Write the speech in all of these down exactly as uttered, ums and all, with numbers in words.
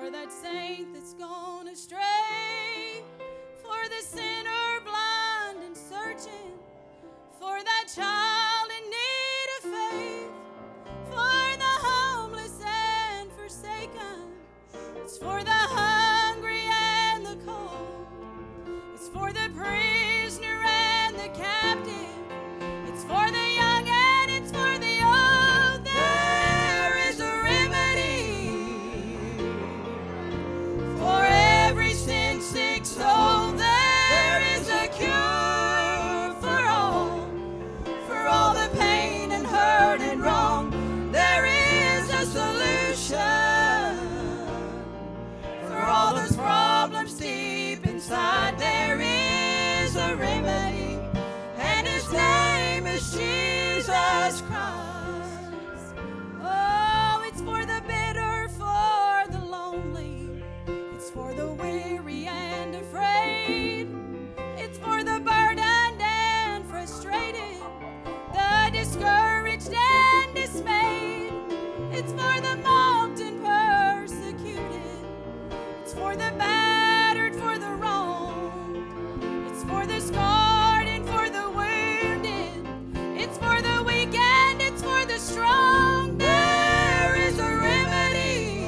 for that saint that's gone astray, for the sinner blind and searching, for that child in need of faith, for the homeless and forsaken. It's for the hungry and the cold. It's for the prisoner and the captive. It's for the young and it's for the old. There is a remedy for every sin-sick soul. There is a cure for all, for all the pain and hurt and wrong. There is a solution for all those problems deep inside. There is a remedy, and His name is Jesus Christ. Oh, it's for the bitter, for the lonely. It's for the weary and afraid. It's for the burdened and frustrated, the discouraged and dismayed. It's for the mocked and persecuted. It's for the battered, for the wronged. It's for the scarred and for the wounded. It's for the weak and it's for the strong. There is a remedy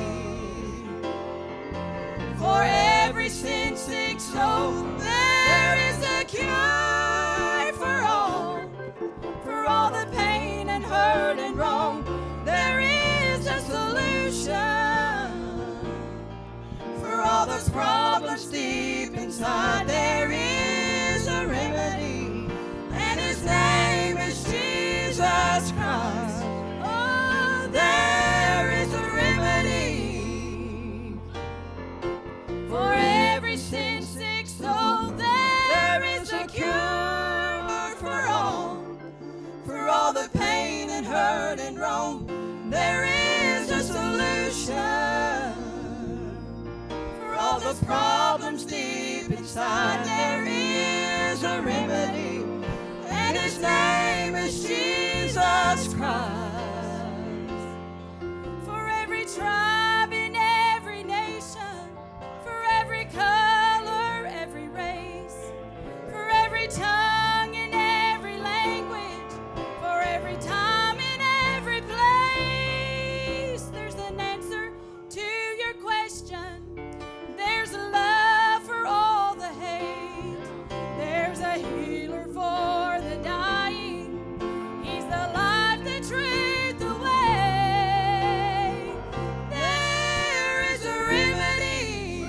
for every sin-sick soul. There is a cure for all, for all the pain and hurt and wrong. There is a solution for all those problems deep inside. There is a remedy, and His name is Jesus Christ. Oh, there is a remedy for every sin-sick soul. There is a cure for all, for all the pain and hurt and wrong. There is a solution for all those problems deep inside. There is a remedy, and His name is Jesus Christ. For every tribe in every nation, for every color, every race, for every tongue in every language, for every time in every place, there's an answer to your question. There's a love for all the hate. There's a healer for the dying. He's the life, the truth, the way. There is a remedy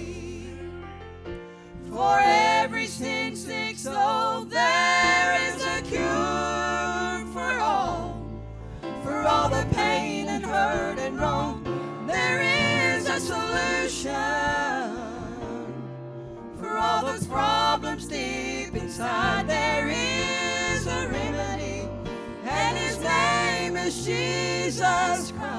for every sin-sick soul. There is a cure for all, for all the pain and hurt and wrong. There is a solution for all those problems deep inside. There is a remedy, and His name is Jesus Christ.